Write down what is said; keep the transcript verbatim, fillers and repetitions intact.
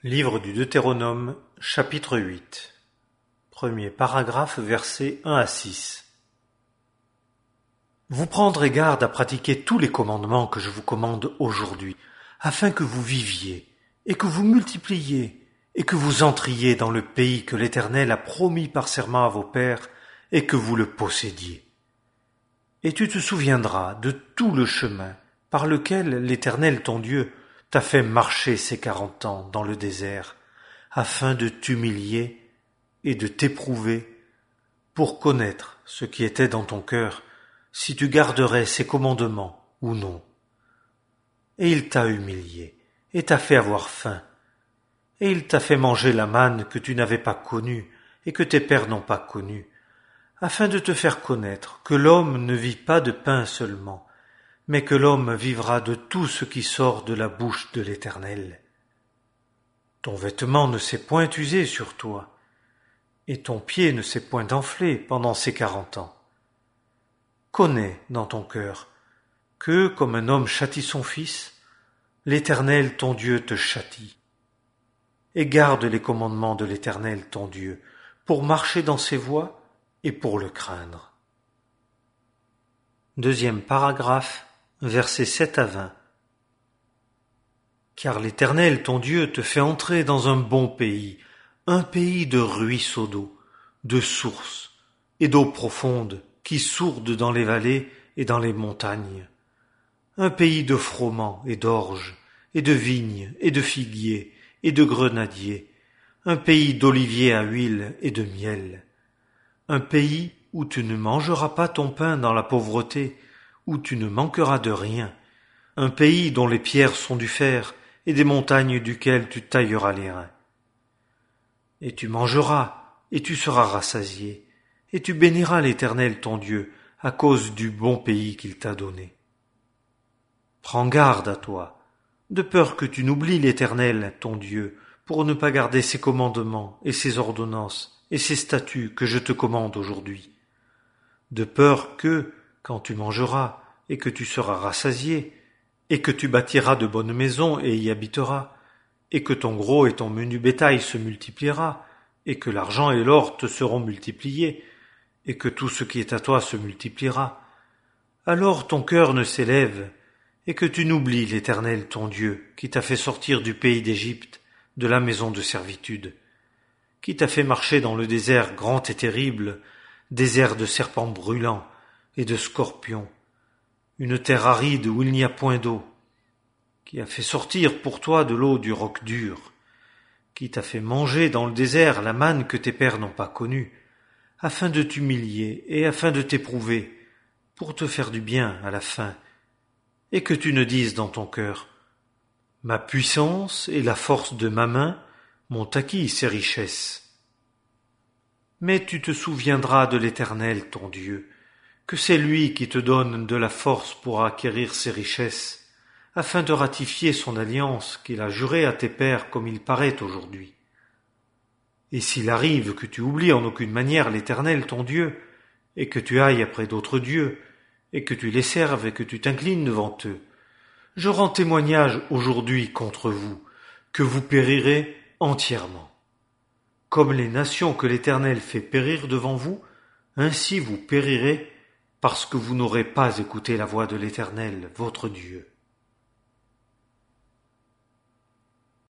Livre du Deutéronome, chapitre huit. Premier paragraphe, versets un à six. Vous prendrez garde à pratiquer tous les commandements que je vous commande aujourd'hui, afin que vous viviez, et que vous multipliiez, et que vous entriez dans le pays que l'Éternel a promis par serment à vos pères, et que vous le possédiez. Et tu te souviendras de tout le chemin par lequel l'Éternel ton Dieu t'a fait marcher ces quarante ans dans le désert, afin de t'humilier et de t'éprouver, pour connaître ce qui était dans ton cœur, si tu garderais ses commandements ou non. Et il t'a humilié, et t'a fait avoir faim, et il t'a fait manger la manne que tu n'avais pas connue, et que tes pères n'ont pas connue, afin de te faire connaître que l'homme ne vit pas de pain seulement, mais que l'homme vivra de tout ce qui sort de la bouche de l'Éternel. Ton vêtement ne s'est point usé sur toi, et ton pied ne s'est point enflé pendant ces quarante ans. Connais dans ton cœur que, comme un homme châtie son fils, l'Éternel ton Dieu te châtie. Et garde les commandements de l'Éternel ton Dieu, pour marcher dans ses voies et pour le craindre. Deuxième paragraphe, versets sept à vingt. Car l'Éternel ton Dieu te fait entrer dans un bon pays, un pays de ruisseaux d'eau, de sources et d'eau profonde qui sourdent dans les vallées et dans les montagnes, un pays de froment et d'orge, et de vignes et de figuiers et de grenadiers, un pays d'oliviers à huile et de miel, un pays où tu ne mangeras pas ton pain dans la pauvreté, où tu ne manqueras de rien, un pays dont les pierres sont du fer et des montagnes duquel tu tailleras les reins. Et tu mangeras, et tu seras rassasié, et tu béniras l'Éternel ton Dieu à cause du bon pays qu'il t'a donné. Prends garde à toi, de peur que tu n'oublies l'Éternel ton Dieu, pour ne pas garder ses commandements et ses ordonnances et ses statuts que je te commande aujourd'hui, de peur que, quand tu mangeras, et que tu seras rassasié, et que tu bâtiras de bonnes maisons et y habiteras, et que ton gros et ton menu bétail se multipliera, et que l'argent et l'or te seront multipliés, et que tout ce qui est à toi se multipliera, alors ton cœur ne s'élève, et que tu n'oublies l'Éternel ton Dieu, qui t'a fait sortir du pays d'Égypte, de la maison de servitude, qui t'a fait marcher dans le désert grand et terrible, désert de serpents brûlants, et de scorpions, une terre aride où il n'y a point d'eau, qui a fait sortir pour toi de l'eau du roc dur, qui t'a fait manger dans le désert la manne que tes pères n'ont pas connue, afin de t'humilier et afin de t'éprouver, pour te faire du bien à la fin, et que tu ne dises dans ton cœur, « Ma puissance et la force de ma main m'ont acquis ces richesses. » Mais tu te souviendras de l'Éternel ton Dieu, que c'est lui qui te donne de la force pour acquérir ces richesses, afin de ratifier son alliance qu'il a jurée à tes pères comme il paraît aujourd'hui. Et s'il arrive que tu oublies en aucune manière l'Éternel ton Dieu, et que tu ailles après d'autres dieux, et que tu les serves et que tu t'inclines devant eux, je rends témoignage aujourd'hui contre vous, que vous périrez entièrement. Comme les nations que l'Éternel fait périr devant vous, ainsi vous périrez, parce que vous n'aurez pas écouté la voix de l'Éternel, votre Dieu.